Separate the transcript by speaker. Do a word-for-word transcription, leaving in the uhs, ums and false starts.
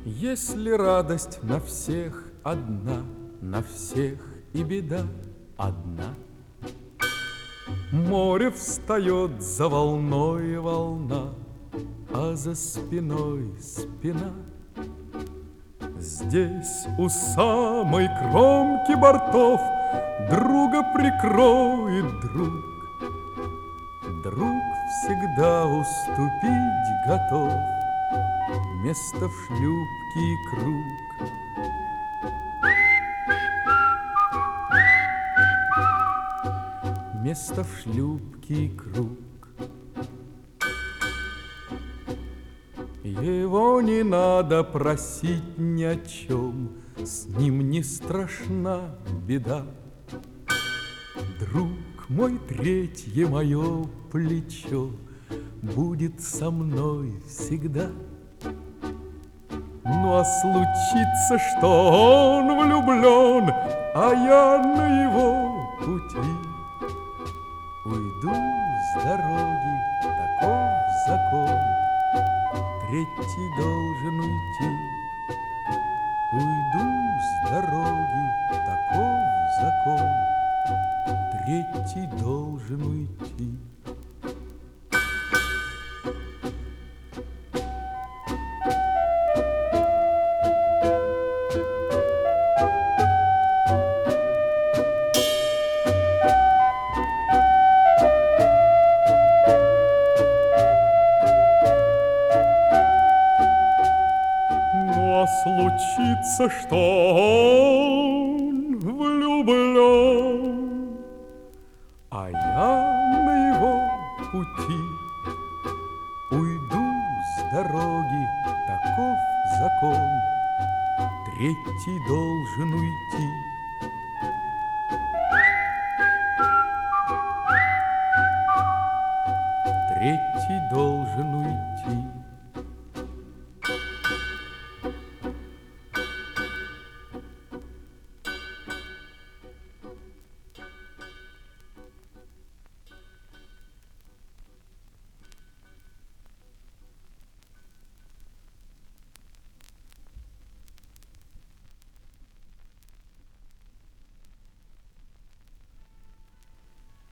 Speaker 1: Если радость на всех одна, на всех и беда одна. Море встает за волной волна, а за спиной спина. Здесь у самой кромки бортов друга прикроет друг. Друг всегда уступить готов место в шлюпке и круг. Место в шлюпке и круг. Его не надо просить ни о чем, с ним не страшна беда. Друг мой, третье мое плечо будет со мной всегда. Ну а случится, что он влюблен, а я на его пути, уйду с дороги, таков закон, третий должен уйти. Уйду с дороги, таков закон, третий должен уйти. Случится, что он влюблен, а я на его пути, уйду с дороги, таков закон, третий должен уйти. Третий должен уйти.